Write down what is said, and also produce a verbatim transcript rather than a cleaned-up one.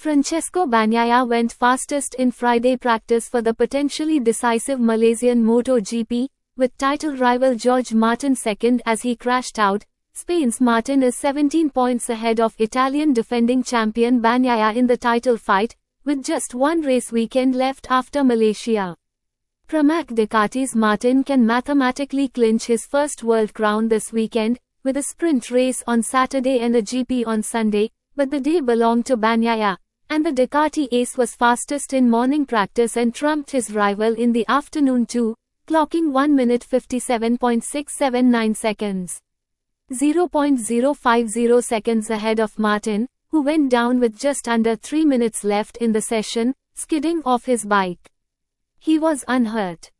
Francesco Bagnaia went fastest in Friday practice for the potentially decisive Malaysian MotoGP, with title rival Jorge Martin second as he crashed out. Spain's Martin is seventeen points ahead of Italian defending champion Bagnaia in the title fight, with just one race weekend left after Malaysia. Pramac Ducati's Martin can mathematically clinch his first world crown this weekend, with a sprint race on Saturday and a G P on Sunday, but the day belonged to Bagnaia, and the Ducati ace was fastest in morning practice and trumped his rival in the afternoon too, clocking one minute fifty-seven point six seven nine seconds. zero point zero five zero seconds ahead of Martin, who went down with just under three minutes left in the session, skidding off his bike. He was unhurt.